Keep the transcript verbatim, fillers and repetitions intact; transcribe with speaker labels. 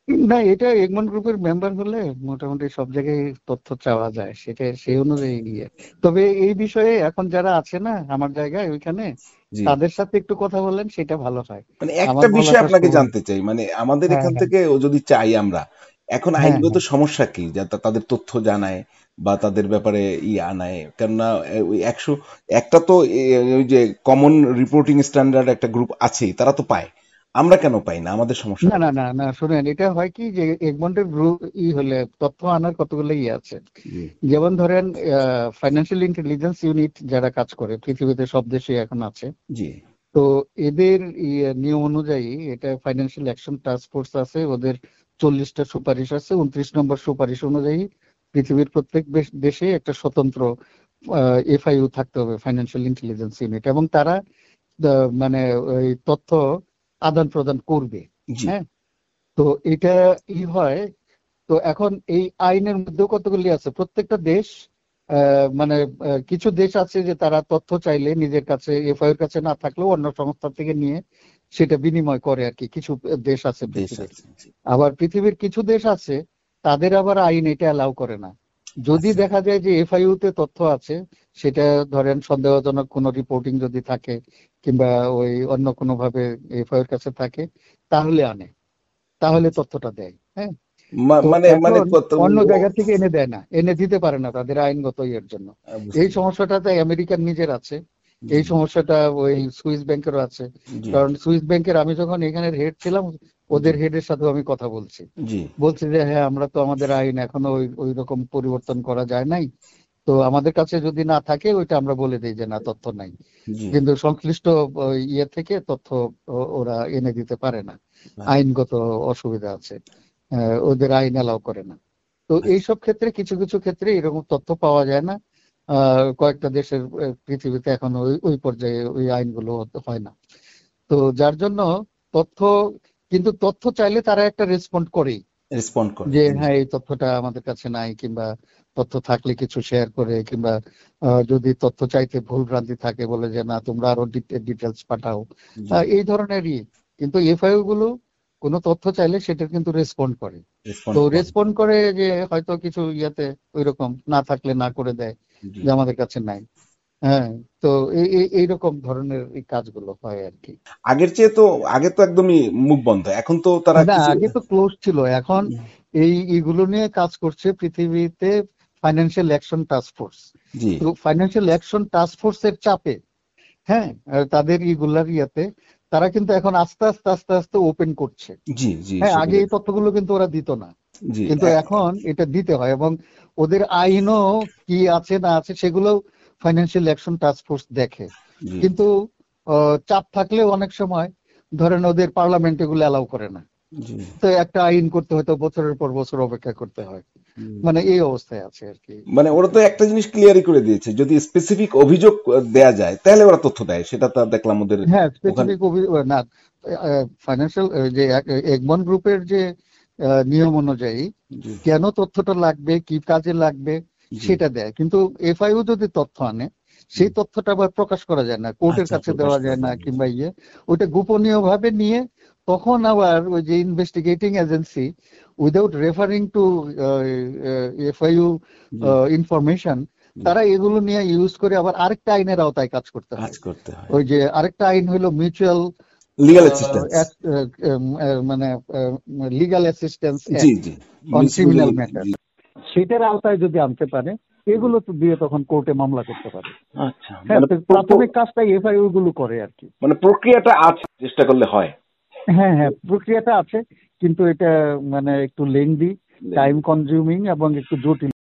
Speaker 1: না, এটা এগমন গ্রুপের মেম্বার হলে মোটামুটি সব জায়গায় তথ্য চাওয়া যায়, সেটা সেই অনুযায়ী গিয়ে। তবে এই বিষয়ে এখন যারা আছে না আমার জায়গায় ওইখানে,
Speaker 2: জি।
Speaker 1: তাদের সাথে একটু কথা বললেন সেটা ভালো হয়।
Speaker 2: মানে একটা
Speaker 1: আমার
Speaker 2: বিষয়
Speaker 1: বলাটা
Speaker 2: আপনাকে
Speaker 1: শুনুন।
Speaker 2: জানতে চাই, মানে আমাদের
Speaker 1: হ্যাঁ,
Speaker 2: এখান
Speaker 1: হ্যাঁ,
Speaker 2: থেকে ও যদি চাই আমরা, এখন
Speaker 1: হ্যাঁ,
Speaker 2: আইনগত
Speaker 1: হ্যাঁ,
Speaker 2: সমস্যা কি যা তা- তাদের তথ্য জানায় বা তাদের ব্যাপারে ই আনায়? কেননা এ, ওই একশো একটা তো এ, ওই যে কমন রিপোর্টিং স্ট্যান্ডার্ড একটা গ্রুপ আছেই, তারা তো পায়, আমরা কেন পাই না? আমাদের
Speaker 1: না,
Speaker 2: সমস্যাটা
Speaker 1: না, না,
Speaker 2: কোথায়?
Speaker 1: না, শুনেন, এটা হয় কি যে এগমন্টের গ্রুপ ই হলে তথ্য আনার কতগুলো ই আছে।
Speaker 2: জি।
Speaker 1: যেমন ধরেন, ফাইন্যান্সিয়াল ইন্টেলিজেন্স ইউনিট যারা কাজ করে পৃথিবীতে সব দেশে এখন আছে।
Speaker 2: জি।
Speaker 1: তো এদের ইয়ে নিয়ম অনুযায়ী এটা ফাইন্যান্সিয়াল অ্যাকশন টাস্ক ফোর্স আছে, ওদের চল্লিশটা সুপারিশ আছে। উনত্রিশ নম্বর সুপারিশ অনুযায়ী পৃথিবীর প্রত্যেক বেশ- দেশে একটা স্বতন্ত্র এফআইইউ থাকতে হবে, ফাইন্যান্সিয়াল ইন্টেলিজেন্স ইউনিট, এবং তারা আহ, মানে ওই তথ্য আদান প্রদান করবে।
Speaker 2: জি।
Speaker 1: হ্যাঁ, তো এটা ই হয়। তো এখন এই আইনের মধ্যেও কতগুলি আছে, প্রত্যেকটা দেশ আহ, মানে আহ, কিছু দেশ আছে যে তারা তথ্য চাইলে নিজের কাছে, এফআইআর কাছে না থাকলেও অন্য সংস্থা থেকে নিয়ে সেটা বিনিময় করে আর কি। কিছু দেশ আছে
Speaker 2: দেশ
Speaker 1: পৃথিবীর।
Speaker 2: আছে, জি।
Speaker 1: আবার পৃথিবীর কিছু দেশ আছে তাদের আবার আইন এটা অ্যালাউ করে না। যদি
Speaker 2: আচ্ছা।
Speaker 1: দেখা যায় যে এফআইইউ তে তথ্য আছে, সেটা ধরেন সন্দেহজনক কোনো রিপোর্টিং যদি থাকে কিংবা ওই অন্য কোনো ভাবে এফআইআর কাছে থাকে, তাহলে আনে, তাহলে তথ্যটা দেয়। হ্যাঁ,
Speaker 2: মা-
Speaker 1: তো
Speaker 2: মানে মানে
Speaker 1: এখন
Speaker 2: কত
Speaker 1: অন্য
Speaker 2: ও-
Speaker 1: জায়গা থেকে এনে দেয় না, এনে দিতে পারে না তাদের আইনগত ইয়ের জন্য।
Speaker 2: আহ, বুঝতে
Speaker 1: এই
Speaker 2: পেরেছি।
Speaker 1: সমস্যাটা আমেরিকার নিজের আছে।
Speaker 2: জি।
Speaker 1: এই সমস্যাটা ওই সুইস ব্যাংকেরও আছে।
Speaker 2: জি।
Speaker 1: কারণ সুইস ব্যাংকের আমি যখন এখানের হেড ছিলাম,
Speaker 2: জি।
Speaker 1: ওদের হেডের সাথেও আমি কথা বলছি।
Speaker 2: জি।
Speaker 1: বলছি যে হ্যাঁ, আমরা তো আমাদের আইন এখনো ওই ওই রকম পরিবর্তন করা যায় নাই। তো আমাদের কাছে যদি না থাকে ওইটা আমরা বলে দিই যে না, তথ্য নাই।
Speaker 2: জি।
Speaker 1: কিন্তু সংশ্লিষ্ট ওই ইয়ে থেকে তথ্য ও- ওরা এনে দিতে পারে না।
Speaker 2: আচ্ছা।
Speaker 1: আইনগত অসুবিধা আছে। আহ, ওদের আইন অ্যালাউ করে না। তো
Speaker 2: আচ্ছা।
Speaker 1: এইসব ক্ষেত্রে কিছু কিছু ক্ষেত্রে এরকম তথ্য পাওয়া যায় না। আহ, কয়েকটা দেশের আহ, পৃথিবীতে এখন ওই ওই পর্যায়ে ওই আইনগুলো হতে- হয় না। তো যার জন্য তথ্য, কিন্তু তথ্য চাইলে তারা একটা রেসপন্ড করেই,
Speaker 2: রেসপন্ড করে,
Speaker 1: যে
Speaker 2: জি।
Speaker 1: হ্যাঁ এই তথ্যটা আমাদের কাছে নাই, কিংবা তথ্য থাকলে কিছু শেয়ার করে, কিংবা আহ, যদি তথ্য চাইতে ভুল ভ্রান্তি থাকে বলে যে না তোমরা আরো ডিটেলস পাঠাও।
Speaker 2: জি।
Speaker 1: আহ, এই ধরনেরই। কিন্তু এফআইইউ গুলো কোনো তথ্য চাইলে সেটা কিন্তু রেসপন্ড করে। তো
Speaker 2: রেসপন্ড করে।
Speaker 1: রেসপন্ড করে যে হয়তো কিছু ইয়েতে ওইরকম না থাকলে না করে দেয়,
Speaker 2: জি।
Speaker 1: যে আমাদের কাছে নাই। হ্যাঁ, তো এই এই- এইরকম ধরনের এই কাজগুলো হয় আর কি।
Speaker 2: আগের চেয়ে তো, আগে তো একদমই মুখ বন্ধ, এখন তো তারা
Speaker 1: না,
Speaker 2: কিছু।
Speaker 1: আগে তো ক্লোজ ছিল, এখন এই এগুলো নিয়ে কাজ করছে পৃথিবীতে ফাইন্যান্সিয়াল অ্যাকশন টাস্ক ফোর্স।
Speaker 2: জি।
Speaker 1: তো ফাইন্যান্সিয়াল অ্যাকশন টাস্ক ফোর্সের চাপে, হ্যাঁ, আর তাদের ইগুলার ইয়াতে তারা কিন্তু এখন আস্তে আস্তে আস্তে আস্তে ওপেন করছে।
Speaker 2: জি। জি,
Speaker 1: হ্যাঁ,
Speaker 2: সেটা
Speaker 1: আগে এই
Speaker 2: দেখছি।
Speaker 1: তথ্যগুলো কিন্তু ওরা দিত না,
Speaker 2: জি।
Speaker 1: কিন্তু
Speaker 2: এ-
Speaker 1: এখন এটা দিতে হয়। এবং ওদের আইনও কি আছে না আছে সেগুলো ফাইন্যান্সিয়াল অ্যাকশন টাস্ক ফোর্স দেখে।
Speaker 2: জি।
Speaker 1: কিন্তু আহ, চাপ থাকলেও অনেক সময় ধরেন ওদের পার্লামেন্ট এগুলো অ্যালাউ করে না।
Speaker 2: জি।
Speaker 1: তো একটা আইন করতে হয়তো বছরের পর বছর অপেক্ষা করতে হয়।
Speaker 2: হুম।
Speaker 1: মানে এই অবস্থায় আছে আর কি
Speaker 2: মানে ওরা তো
Speaker 1: পৃথিবী।
Speaker 2: একটা জিনিস ক্লিয়ারই করে দিয়েছে, যদি স্পেসিফিক অভিযোগ আহ, দেয়া যায় তাহলে ওরা তথ্য দেয়, সেটা তো দেখলাম ওদের
Speaker 1: হ্যাঁ,
Speaker 2: ওখানে।
Speaker 1: স্পেসিফিক না, ফাইন্যান্সিয়াল যে এগমন গ্রুপের যে আহ, নিয়ম অনুযায়ী
Speaker 2: জি।
Speaker 1: কেন তথ্যটা লাগবে, কি কাজে লাগবে
Speaker 2: জি।
Speaker 1: সেটা দেয়। কিন্তু এফআইইউ যদি তথ্য আনে, সেই
Speaker 2: হুম।
Speaker 1: তথ্যটা আবার প্রকাশ করা যায় না, কোর্টের
Speaker 2: আচ্ছা,
Speaker 1: কাছে
Speaker 2: প্রকাশ
Speaker 1: দেওয়া
Speaker 2: করা
Speaker 1: যায় না,
Speaker 2: যায় না।
Speaker 1: কিংবা ইয়ে ওইটা গোপনীয় ভাবে নিয়ে তখন আবার ওই যে investigating agency without referring to FIU
Speaker 2: জি।
Speaker 1: ইনফরমেশন,
Speaker 2: জি।
Speaker 1: তারা এগুলো নিয়ে ইউজ করে আবার আরেকটা আইনের আওতায় কাজ করতে
Speaker 2: কাজ
Speaker 1: হয়।
Speaker 2: করতে হয়।
Speaker 1: ওই যে আরেকটা আইন হলো মিউচুয়াল
Speaker 2: লিগাল অ্যাসিস্ট্যান্স।
Speaker 1: মানে লিগাল অ্যাসিস্ট্যান্স
Speaker 2: জি।
Speaker 1: অ্যাক্ট
Speaker 2: জি।
Speaker 1: অন ক্রিমিনাল
Speaker 2: মিসলিগাল।
Speaker 1: ম্যাটার,
Speaker 2: জি।
Speaker 1: সেটার আওতায় যদি আনতে পারে, এগুলো তো দিয়ে তখন কোর্টে মামলা করতে পারে।
Speaker 2: আচ্ছা,
Speaker 1: হ্যাঁ,
Speaker 2: মানে
Speaker 1: তো
Speaker 2: প্র- প্র-
Speaker 1: প্রাথমিক কাজটাই এফআইইউ গুলো করে আর কি।
Speaker 2: মানে প্রক্রিয়াটা আছে, চেষ্টা করলে হয়।
Speaker 1: হ্যাঁ, হ্যাঁ, প্রক্রিয়াটা আছে, কিন্তু এটা মানে একটু লেংদি, টাইম কনজিউমিং এবং একটু জটিল।